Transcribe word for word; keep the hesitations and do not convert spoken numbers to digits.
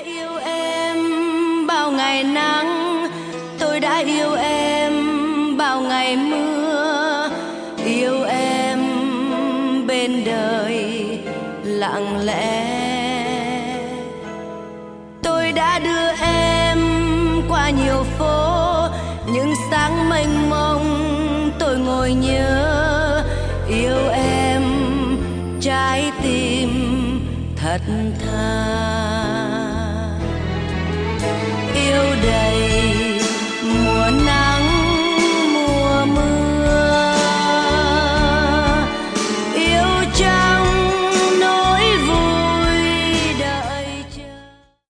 yêu em bao ngày nắng, tôi đã yêu em bao ngày mưa, yêu em bên đời lặng lẽ. Tôi đã đưa em qua nhiều phố, những sáng mênh mông tôi ngồi nhớ, yêu em trái tim thật thà.